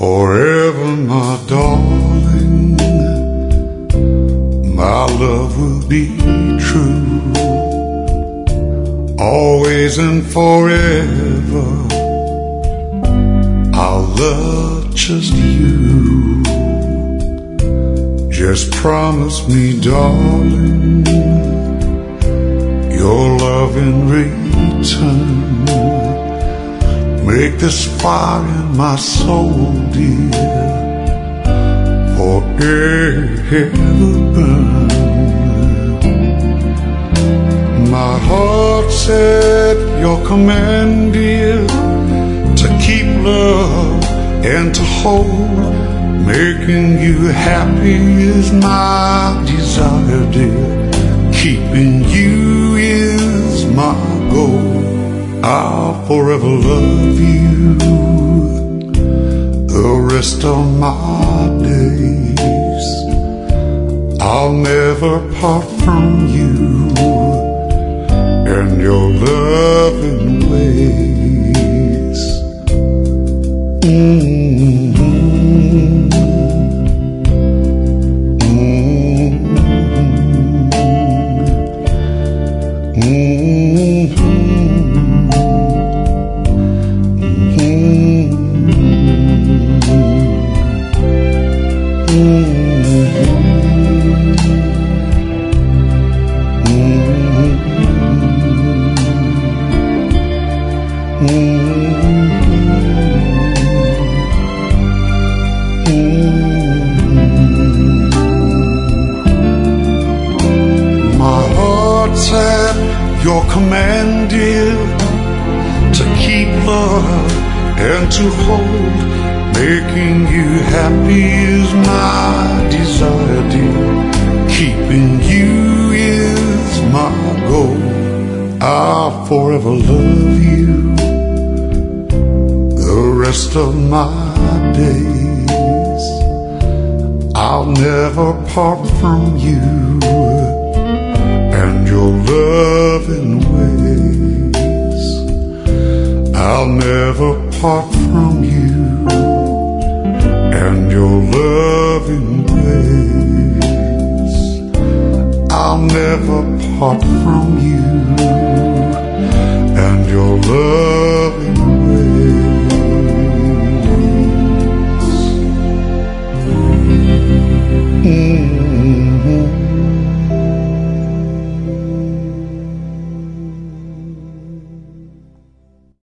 Forever, my darling, my love will be true. Always and forever, I'll love just you. Just promise me, darling, your love in return. Make this fire in my soul, dear, forever burn. My heart said your command, dear, to keep love and to hold. Making you happy is my desire, dear. Keeping you is my goal. I'll forever love you the rest of my days. I'll never part from you and your loving ways. My heart said your command, dear, to keep love and to hold. Making you happy is my desire, dear. Keeping you is my goal. I'll forever love you the rest of my days. I'll never part from you and your loving ways. I'll never part from you and your loving ways. I'll never part from you and your loving